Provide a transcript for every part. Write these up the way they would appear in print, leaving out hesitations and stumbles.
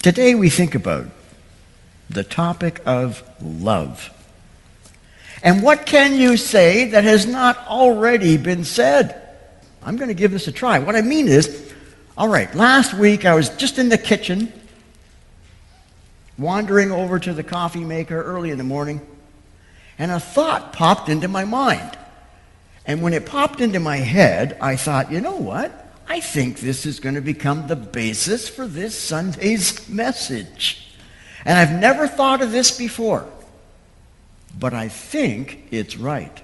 Today we think about the topic of love. And what can you say that has not already been said? I'm going to give this a try. What I mean is, all right, last week I was just in the kitchen, wandering over to the coffee maker early in the morning, and a thought popped into my mind. And when it popped into my head, I thought, you know what? I think this is going to become the basis for this Sunday's message. And I've never thought of this before, but I think it's right.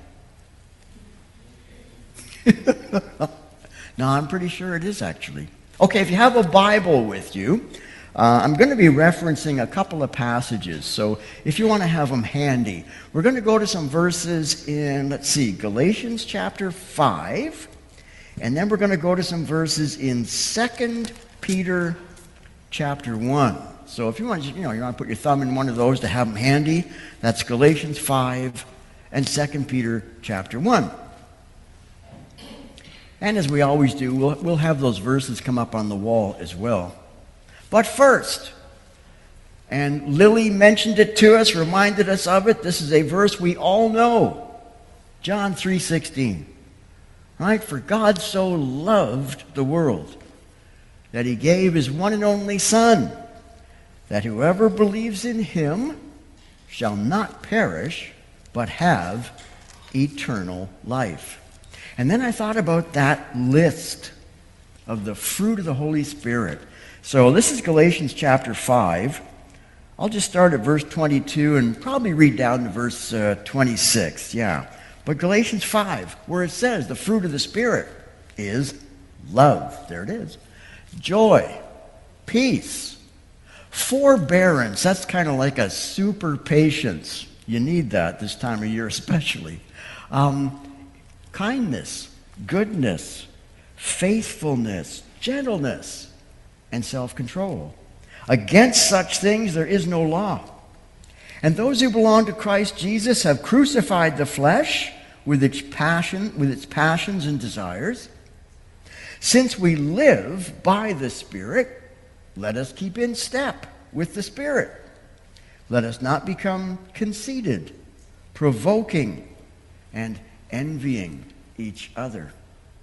No, I'm pretty sure it is actually. Okay, if you have a Bible with you, I'm going to be referencing a couple of passages, so if you want to have them handy, we're going to go to some verses in, Galatians chapter 5, and then we're going to go to some verses in 2 Peter chapter 1. So if you want to put your thumb in one of those to have them handy, that's Galatians 5 and 2 Peter chapter 1. And as we always do, we'll have those verses come up on the wall as well. But first, and Lily mentioned it to us, reminded us of it, this is a verse we all know. John 3:16. Right? For God so loved the world that he gave his one and only Son, that whoever believes in him shall not perish, but have eternal life. And then I thought about that list of the fruit of the Holy Spirit. So this is Galatians chapter 5. I'll just start at verse 22 and probably read down to verse 26. Yeah. But Galatians 5, where it says the fruit of the Spirit is love. There it is. Joy, peace, forbearance. That's kind of like a super patience. You need that this time of year especially. Kindness, goodness, faithfulness, gentleness, and self-control. Against such things there is no law. And those who belong to Christ Jesus have crucified the flesh with its passions and desires. Since we live by the Spirit, let us keep in step with the Spirit. Let us not become conceited, provoking, and envying each other.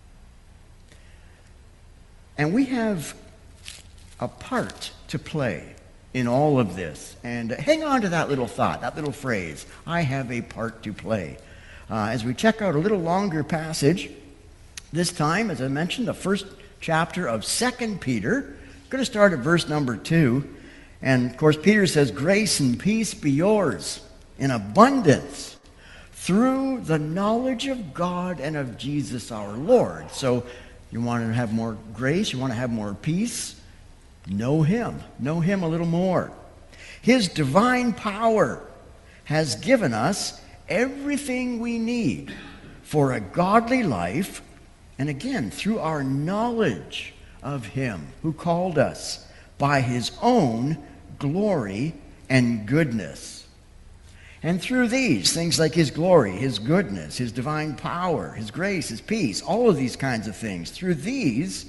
And we have a part to play in all of this. And hang on to that little thought, that little phrase, I have a part to play. As we check out a little longer passage, this time, as I mentioned, the first chapter of 2 Peter. I'm going to start at verse number 2. And, of course, Peter says, grace and peace be yours in abundance through the knowledge of God and of Jesus our Lord. So you want to have more grace, you want to have more peace, know him a little more. His divine power has given us everything we need for a godly life, and again, through our knowledge of him who called us by his own glory and goodness. And through these, things like his glory, his goodness, his divine power, his grace, his peace, all of these kinds of things, through these,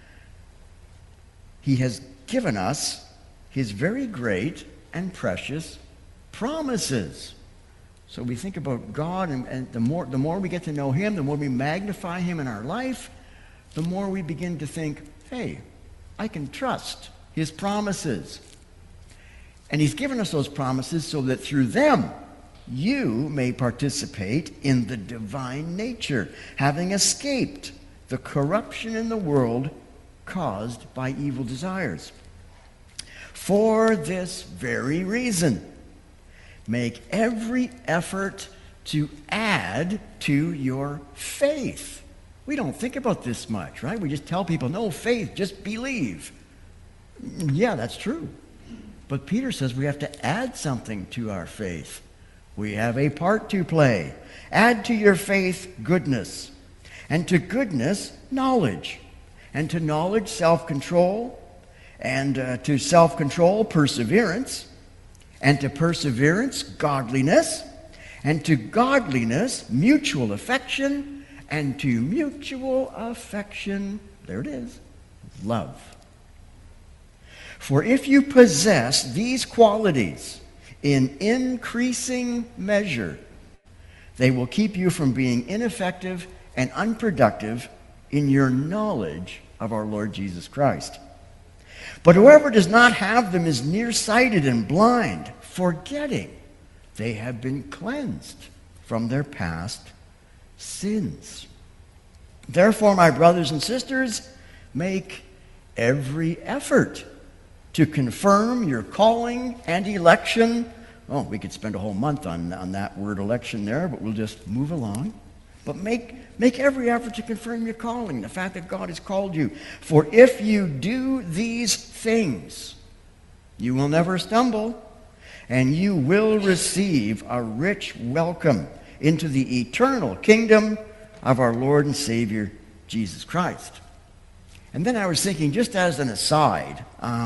he has given us his very great and precious promises. So we think about God, and the more we get to know him, the more we magnify him in our life, the more we begin to think, hey, I can trust his promises. And he's given us those promises so that through them, you may participate in the divine nature, having escaped the corruption in the world caused by evil desires. For this very reason, make every effort to add to your faith. We don't think about this much, right? We just tell people, no, faith, just believe. Yeah, that's true. But Peter says we have to add something to our faith. We have a part to play. Add to your faith goodness, and to goodness knowledge, and to knowledge self-control, and to self-control perseverance, and to perseverance godliness, and to godliness mutual affection, and to mutual affection, there it is, love. For if you possess these qualities in increasing measure, they will keep you from being ineffective and unproductive in your knowledge of our Lord Jesus Christ. But whoever does not have them is nearsighted and blind, forgetting they have been cleansed from their past sins. Therefore, my brothers and sisters, make every effort to confirm your calling and election. Oh, we could spend a whole month on that word election there, but we'll just move along. But make every effort to confirm your calling, the fact that God has called you. For if you do these things, you will never stumble, and you will receive a rich welcome into the eternal kingdom of our Lord and Savior, Jesus Christ. And then I was thinking, just as an aside,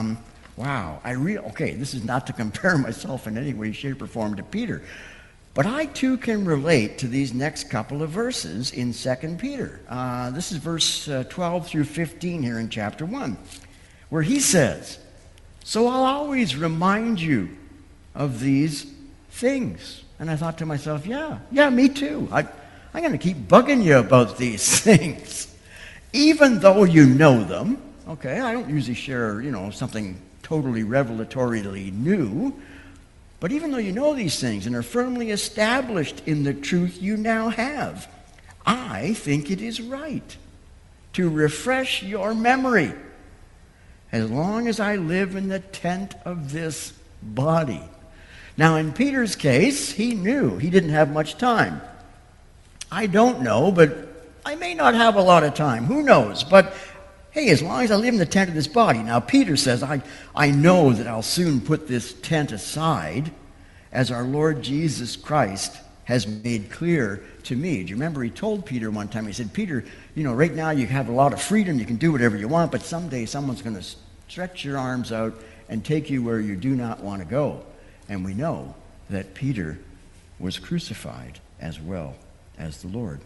okay, this is not to compare myself in any way, shape, or form to Peter, but I too can relate to these next couple of verses in 2 Peter. This is verse 12 through 15 here in chapter 1, where he says, "So I'll always remind you of these things." And I thought to myself, yeah, me too. I'm going to keep bugging you about these things. Even though you know them, okay, I don't usually share, something totally revelatorily new, but even though you know these things and are firmly established in the truth you now have, I think it is right to refresh your memory as long as I live in the tent of this body. Now, in Peter's case, he knew he didn't have much time. I don't know, but I may not have a lot of time. Who knows? But hey, as long as I live in the tent of this body. Now, Peter says, I know that I'll soon put this tent aside, as our Lord Jesus Christ has made clear to me. Do you remember he told Peter one time, he said, Peter, right now you have a lot of freedom, you can do whatever you want, but someday someone's going to stretch your arms out and take you where you do not want to go. And we know that Peter was crucified as well as the Lord.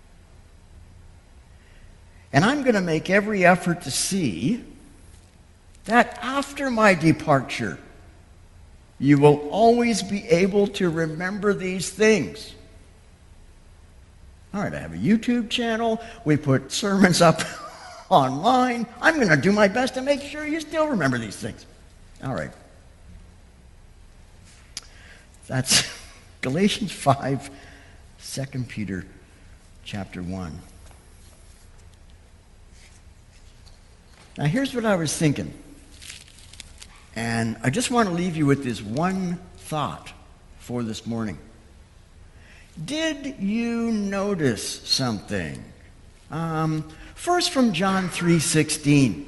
And I'm going to make every effort to see that after my departure, you will always be able to remember these things. All right, I have a YouTube channel. We put sermons up online. I'm going to do my best to make sure you still remember these things. All right. That's Galatians 5, 2 Peter chapter 1. Now, here's what I was thinking. And I just want to leave you with this one thought for this morning. Did you notice something? First from John 3:16.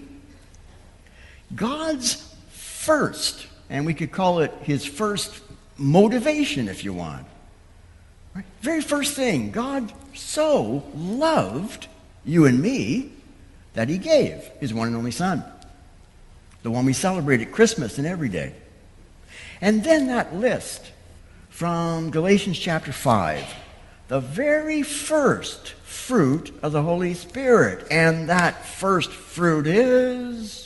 God's first, and we could call it his first motivation if you want. Right? Very first thing, God so loved you and me that he gave his one and only Son, the one we celebrate at Christmas and every day. And then that list from Galatians chapter 5, the very first fruit of the Holy Spirit. And that first fruit is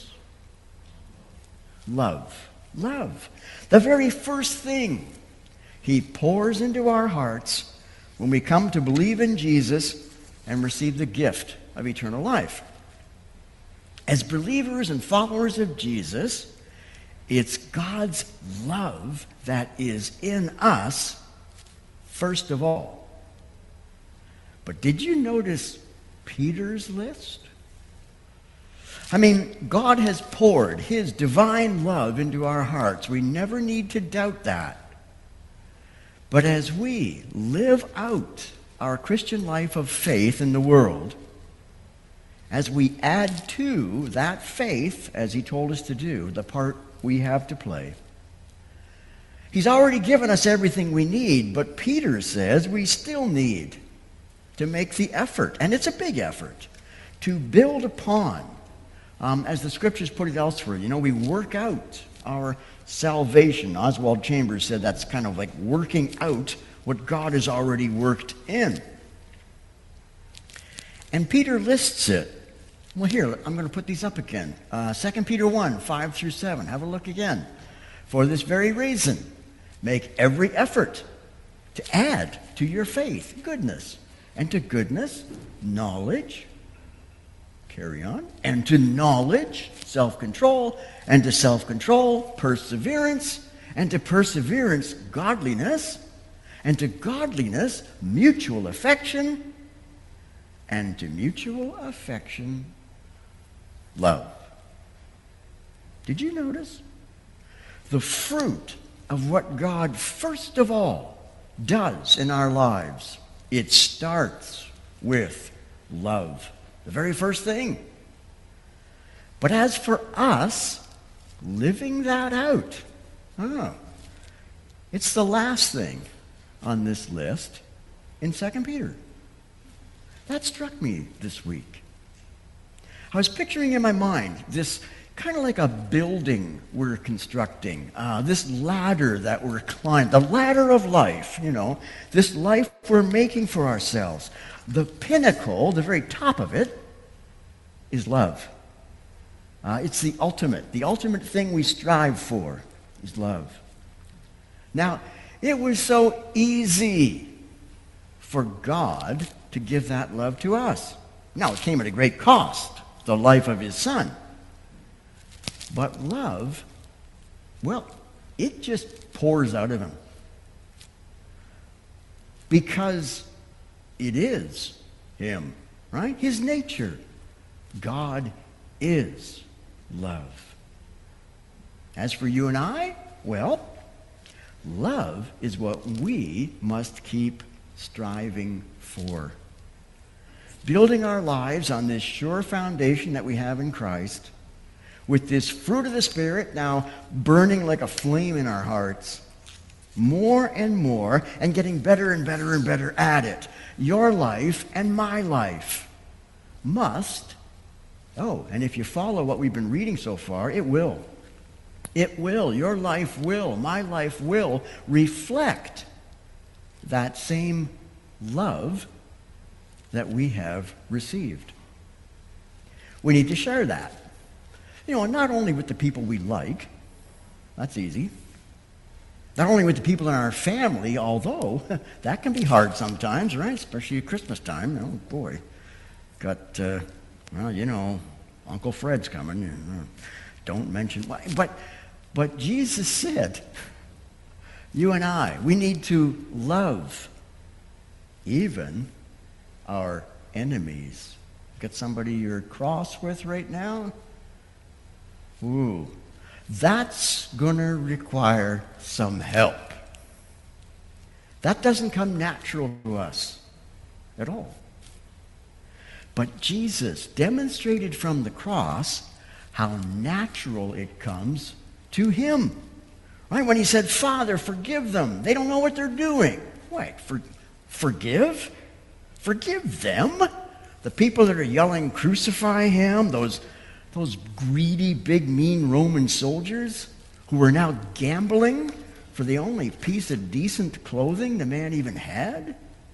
love. Love. The very first thing he pours into our hearts when we come to believe in Jesus and receive the gift of eternal life. As believers and followers of Jesus, it's God's love that is in us first of all. But did you notice Peter's list? I mean, God has poured his divine love into our hearts. We never need to doubt that. But as we live out our Christian life of faith in the world, as we add to that faith, as he told us to do, the part we have to play, he's already given us everything we need, but Peter says we still need to make the effort, and it's a big effort, to build upon, as the scriptures put it elsewhere, we work out our salvation. Oswald Chambers said that's kind of like working out what God has already worked in. And Peter lists it Well, here, I'm going to put these up again. 2 Peter 1, 5 through 7. Have a look again. For this very reason, make every effort to add to your faith goodness, and to goodness, knowledge. Carry on. And to knowledge, self-control, and to self-control, perseverance, and to perseverance, godliness, and to godliness, mutual affection, and to mutual affection, love. Did you notice? The fruit of what God first of all does in our lives, it starts with love. The very first thing. But as for us, living that out, it's the last thing on this list in 2 Peter. That struck me this week. I was picturing in my mind this kind of like a building we're constructing, this ladder that we're climbing, the ladder of life, this life we're making for ourselves. The pinnacle, the very top of it, is love. It's the ultimate thing we strive for is love. Now, it was so easy for God to give that love to us. Now, it came at a great cost, the life of his Son. But love, well, it just pours out of him. Because it is him, right? His nature. God is love. As for you and I, well, love is what we must keep striving for. Building our lives on this sure foundation that we have in Christ, with this fruit of the Spirit now burning like a flame in our hearts, more and more, and getting better and better and better at it. Your life and my life must, and if you follow what we've been reading so far, it will. It will. Your life will. My life will reflect that same love that we have received. We need to share that. Not only with the people we like, that's easy. Not only with the people in our family, although that can be hard sometimes, right? Especially at Christmas time. Oh, boy. Got, Uncle Fred's coming. Don't mention why. But Jesus said, you and I, we need to love even our enemies. Got somebody you're cross with right now? Ooh, that's going to require some help. That doesn't come natural to us at all. But Jesus demonstrated from the cross how natural it comes to him. Right? When he said, Father, forgive them. They don't know what they're doing. Wait, forgive? Forgive them? The people that are yelling, crucify him, those greedy, big, mean Roman soldiers who were now gambling for the only piece of decent clothing the man even had?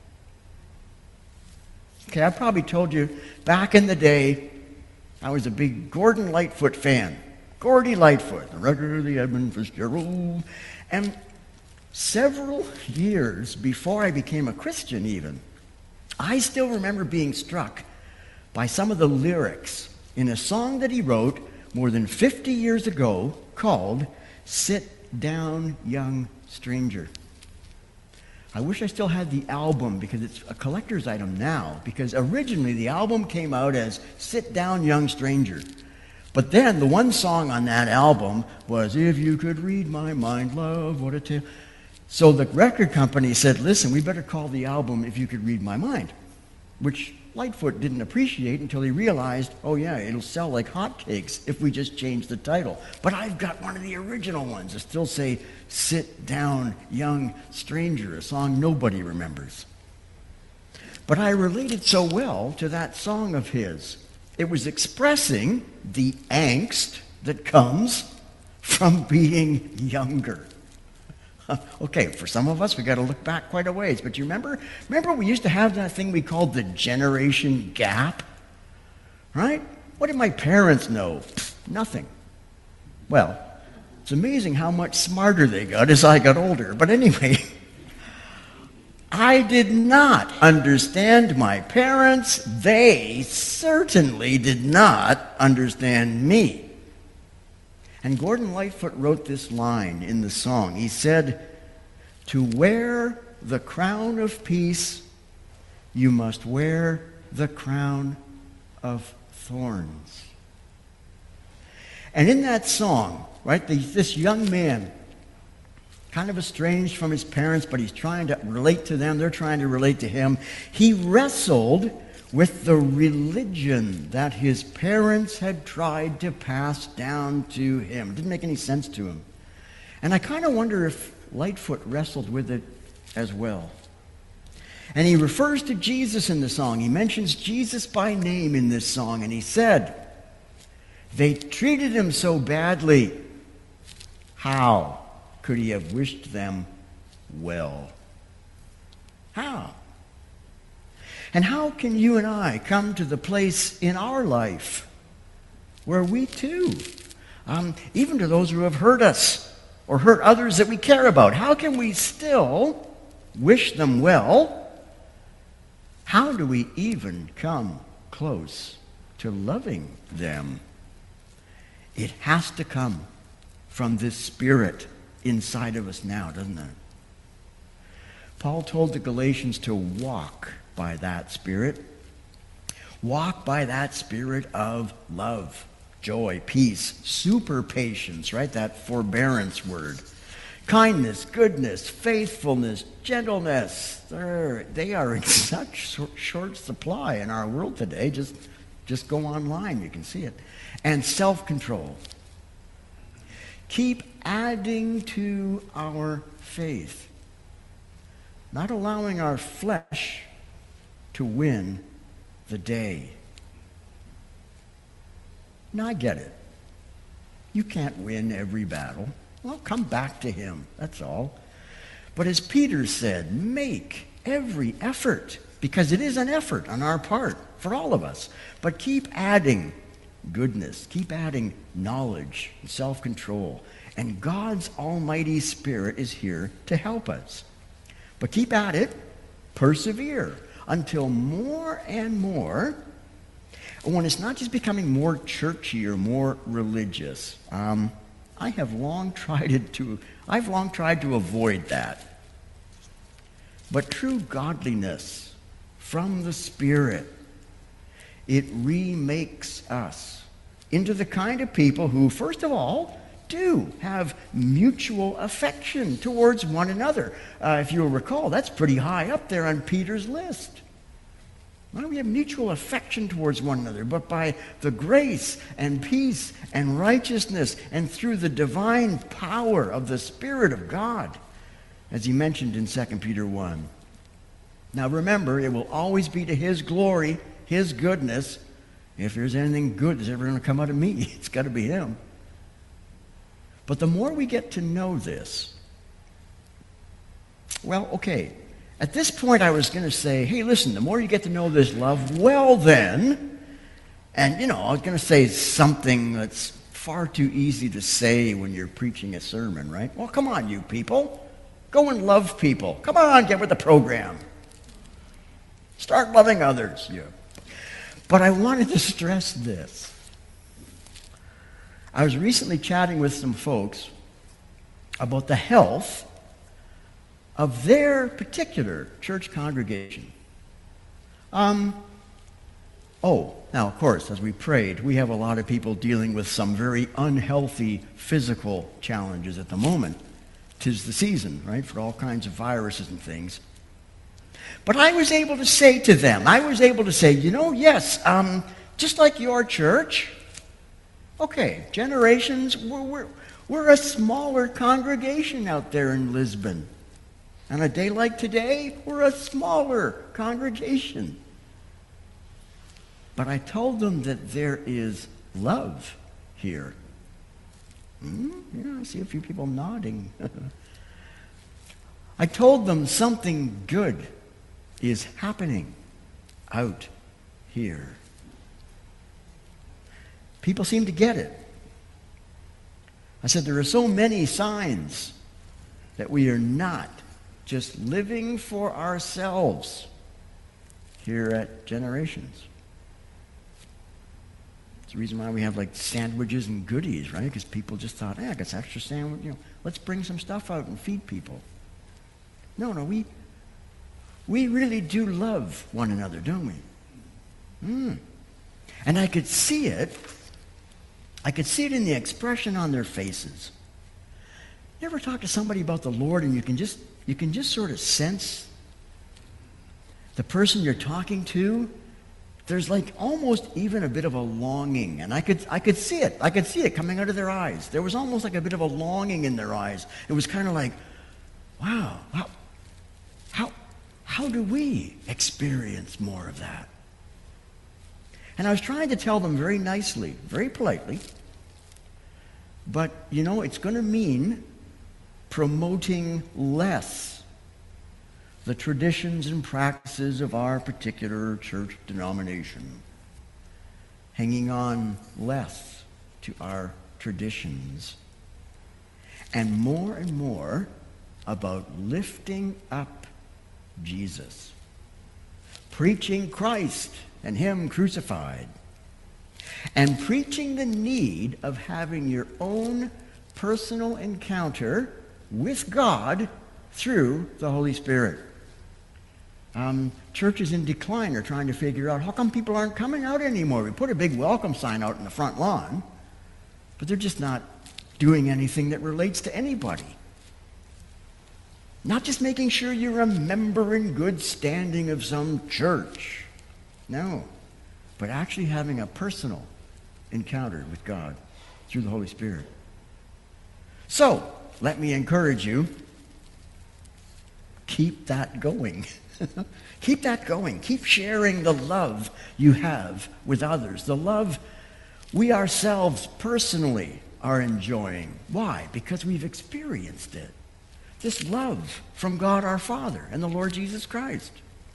Okay, I probably told you, back in the day, I was a big Gordon Lightfoot fan. Gordy Lightfoot, the record of the Edmund Fitzgerald. And several years before I became a Christian even, I still remember being struck by some of the lyrics in a song that he wrote more than 50 years ago called Sit Down, Young Stranger. I wish I still had the album because it's a collector's item now, because originally the album came out as Sit Down, Young Stranger. But then the one song on that album was If You Could Read My Mind, Love, What a Tale. So the record company said, listen, we better call the album If You Could Read My Mind, which Lightfoot didn't appreciate until he realized, oh yeah, it'll sell like hotcakes if we just change the title. But I've got one of the original ones that still say, Sit Down, Young Stranger, a song nobody remembers. But I related so well to that song of his. It was expressing the angst that comes from being younger. Okay, for some of us, we got to look back quite a ways. But you remember we used to have that thing we called the generation gap, right? What did my parents know? Nothing. Well, it's amazing how much smarter they got as I got older. But anyway, I did not understand my parents. They certainly did not understand me. And Gordon Lightfoot wrote this line in the song. He said, "To wear the crown of peace, you must wear the crown of thorns." And in that song, right, this young man, kind of estranged from his parents, but he's trying to relate to them. They're trying to relate to him. He wrestled with the religion that his parents had tried to pass down to him. It didn't make any sense to him. And I kind of wonder if Lightfoot wrestled with it as well. And he refers to Jesus in the song. He mentions Jesus by name in this song, and he said, "They treated him so badly. How could he have wished them well?" How? And how can you and I come to the place in our life where we too, even to those who have hurt us or hurt others that we care about, how can we still wish them well? How do we even come close to loving them? It has to come from this Spirit inside of us now, doesn't it? Paul told the Galatians to walk by that Spirit. Walk by that Spirit of love, joy, peace, super patience, right? That forbearance word. Kindness, goodness, faithfulness, gentleness. They are in such short supply in our world today. Just go online, you can see it. And self-control. Keep adding to our faith. Not allowing our flesh to win the day. Now, I get it. You can't win every battle. Well, come back to him, that's all. But as Peter said, make every effort, because it is an effort on our part, for all of us. But keep adding goodness, keep adding knowledge, and self-control. And God's almighty Spirit is here to help us. But keep at it, persevere, until more and more, when it's not just becoming more churchy or more religious. I've long tried to avoid that. But true godliness from the Spirit, it remakes us into the kind of people who, first of all, do have mutual affection towards one another. If you'll recall, that's pretty high up there on Peter's list. Well, we have mutual affection towards one another, but by the grace and peace and righteousness and through the divine power of the Spirit of God, as he mentioned in 2 Peter 1. Now remember, it will always be to his glory, his goodness. If there's anything good that's ever going to come out of me, it's got to be him. But the more we get to know this, well, okay, at this point I was going to say, hey, listen, the more you get to know this love, well then, and I was going to say something that's far too easy to say when you're preaching a sermon, right? Well, come on, you people. Go and love people. Come on, get with the program. Start loving others. Yeah. But I wanted to stress this. I was recently chatting with some folks about the health of their particular church congregation. Now, of course, as we prayed, we have a lot of people dealing with some very unhealthy physical challenges at the moment. 'Tis the season, right, for all kinds of viruses and things. But I was able to say to them, yes, just like your church, okay, Generations, we're a smaller congregation out there in Lisbon. On a day like today, we're a smaller congregation. But I told them that there is love here. I see a few people nodding. I told them something good is happening out here. People seem to get it. I said, there are so many signs that we are not just living for ourselves here at Generations. It's the reason why we have like sandwiches and goodies, right? Because people just thought, I got extra sandwich, let's bring some stuff out and feed people. No, we really do love one another, don't we? And I could see it. I could see it in the expression on their faces. You ever talk to somebody about the Lord and you can just sort of sense the person you're talking to? There's like almost even a bit of a longing, and I could see it. I could see it coming out of their eyes. There was almost like a bit of a longing in their eyes. It was kind of like, wow, how do we experience more of that? And I was trying to tell them very nicely, very politely, but it's going to mean promoting less the traditions and practices of our particular church denomination, hanging on less to our traditions, and more about lifting up Jesus, preaching Christ and Him crucified, and preaching the need of having your own personal encounter with God through the Holy Spirit. Churches in decline are trying to figure out how come people aren't coming out anymore. We put a big welcome sign out in the front lawn, but they're just not doing anything that relates to anybody. Not just making sure you're a member in good standing of some church. No, but actually having a personal encounter with God through the Holy Spirit. So, let me encourage you, keep that going. Keep that going. Keep sharing the love you have with others. The love we ourselves personally are enjoying. Why? Because we've experienced it. This love from God our Father and the Lord Jesus Christ.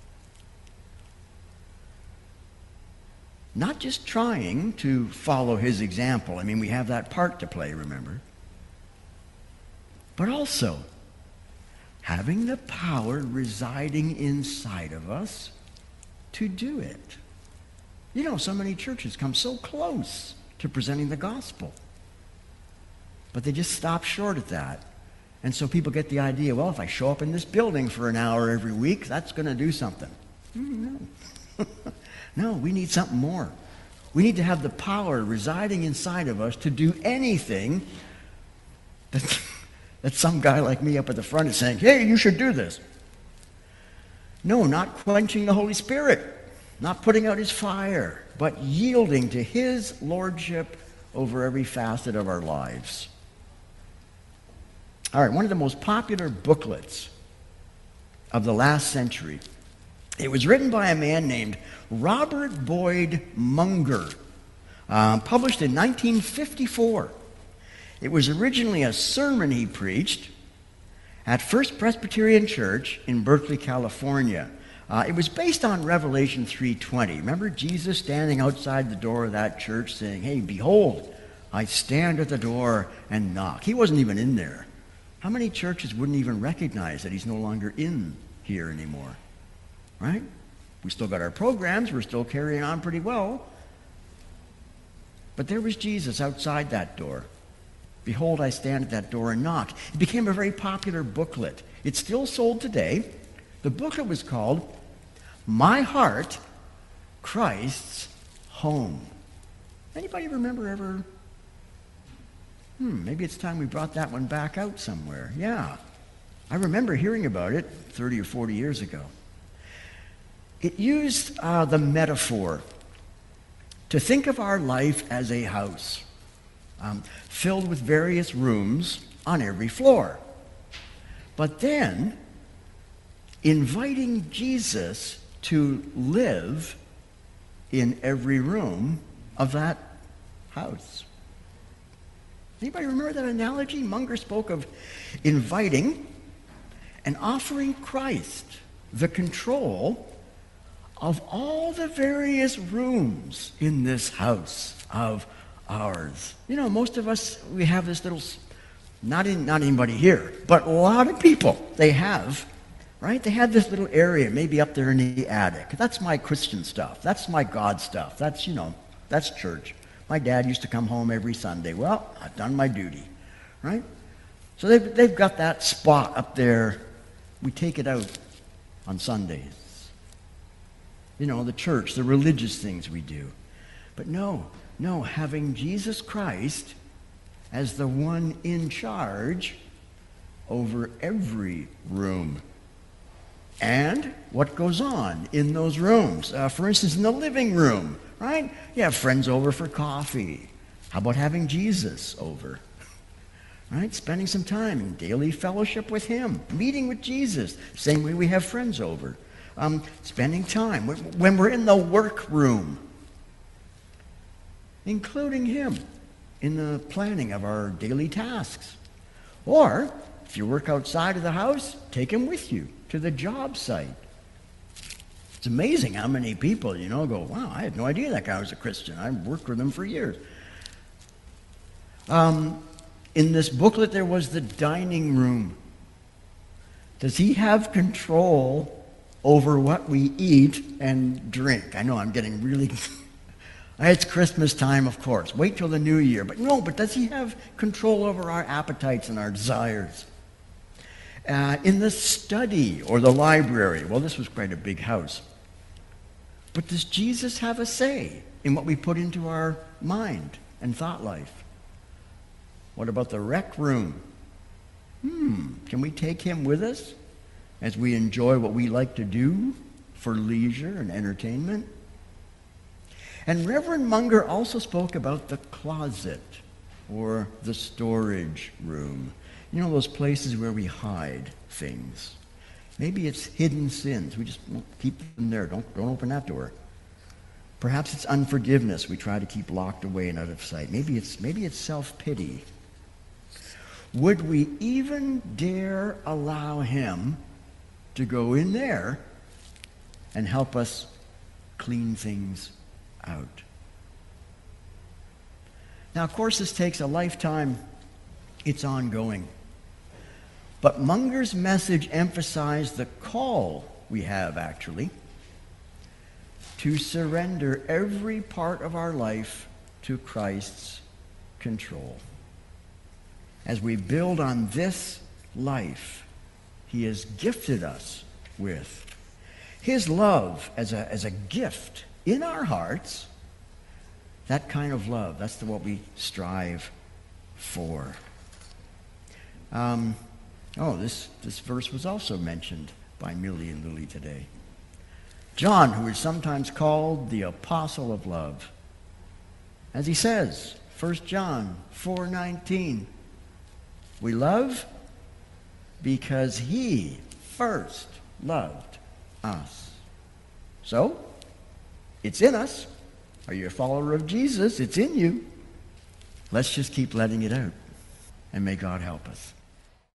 Not just trying to follow His example. I mean, we have that part to play, remember? But also having the power residing inside of us to do it. So many churches come so close to presenting the gospel, but they just stop short at that. And so people get the idea, well, if I show up in this building for an hour every week, that's going to do something. No. No, we need something more. We need to have the power residing inside of us to do anything that some guy like me up at the front is saying, hey, you should do this. No, not quenching the Holy Spirit, not putting out His fire, but yielding to His lordship over every facet of our lives. All right, one of the most popular booklets of the last century. It was written by a man named Robert Boyd Munger, published in 1954. It was originally a sermon he preached at First Presbyterian Church in Berkeley, California. It was based on Revelation 3:20. Remember Jesus standing outside the door of that church saying, hey, behold, I stand at the door and knock. He wasn't even in there. How many churches wouldn't even recognize that He's no longer in here anymore? Right? We still got our programs. We're still carrying on pretty well. But there was Jesus outside that door. Behold, I stand at that door and knock. It became a very popular booklet. It's still sold today. The booklet was called My Heart, Christ's Home. Anybody remember ever? Maybe it's time we brought that one back out somewhere. Yeah. I remember hearing about it 30 or 40 years ago. It used the metaphor to think of our life as a house filled with various rooms on every floor. But then inviting Jesus to live in every room of that house. Anybody remember that analogy? Munger spoke of inviting and offering Christ the control of all the various rooms in this house of ours. You know, most of us, we have this little, not anybody here, but a lot of people, they have, right? They have this little area, maybe up there in the attic. That's my Christian stuff. That's my God stuff. That's, you know, that's church. My dad used to come home every Sunday. Well, I've done my duty, right? So they've got that spot up there. We take it out on Sundays. You know, the church, the religious things we do. But no, having Jesus Christ as the one in charge over every room. And what goes on in those rooms? For instance, in the living room, right? You have friends over for coffee. How about having Jesus over? Right? Spending some time in daily fellowship with him, meeting with Jesus, same way we have friends over. Spending time when we're in the workroom, including him in the planning of our daily tasks. Or, if you work outside of the house, take him with you to the job site. It's amazing how many people, you know, go, wow, I had no idea that guy was a Christian. I've worked with him for years. In this booklet, there was the dining room. Does he have control over what we eat and drink? I know I'm getting really... It's Christmas time, of course. Wait till the new year. But does he have control over our appetites and our desires? In the study or the library, well, this was quite a big house. But does Jesus have a say in what we put into our mind and thought life? What about the rec room? Can we take him with us as we enjoy what we like to do for leisure and entertainment? And Reverend Munger also spoke about the closet or the storage room. You know, those places where we hide things. Maybe it's hidden sins. We just keep them there. Don't open that door. Perhaps it's unforgiveness we try to keep locked away and out of sight. Maybe it's self-pity. Would we even dare allow him to go in there and help us clean things out? Now, of course, this takes a lifetime. It's ongoing. But Munger's message emphasized the call we have, actually, to surrender every part of our life to Christ's control. As we build on this life he has gifted us with, his love as a gift in our hearts, that kind of love, that's what we strive for. This verse was also mentioned by Millie and Lily today. John, who is sometimes called the apostle of love, as he says, 1 John 4:19, we love because he first loved us. So, it's in us. Are you a follower of Jesus? It's in you. Let's just keep letting it out. And may God help us.